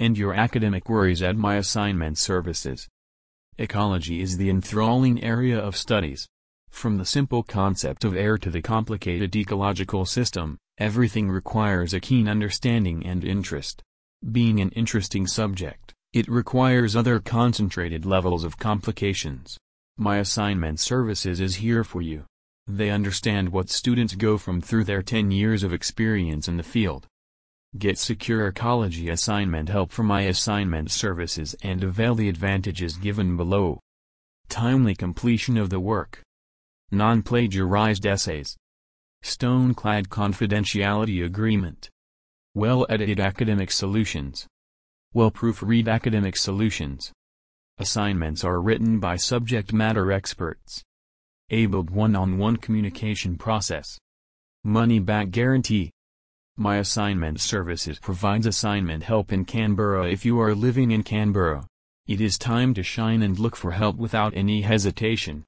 End your academic worries at My Assignment Services. Ecology is the enthralling area of studies. From the simple concept of air to the complicated ecological system, everything requires a keen understanding and interest. Being an interesting subject, it requires other concentrated levels of complications. My Assignment Services is here for you. They understand what students go through their 10 years of experience in the field. Get secure ecology assignment help from My Assignment Services and avail the advantages given below. Timely completion of the work. Non-plagiarized essays. Stone-clad confidentiality agreement. Well-edited academic solutions. Well-proofread academic solutions. Assignments are written by subject matter experts. Abled one-on-one communication process. Money-back guarantee. My Assignment Services provides assignment help in Canberra if you are living in Canberra. It is time to shine and look for help without any hesitation.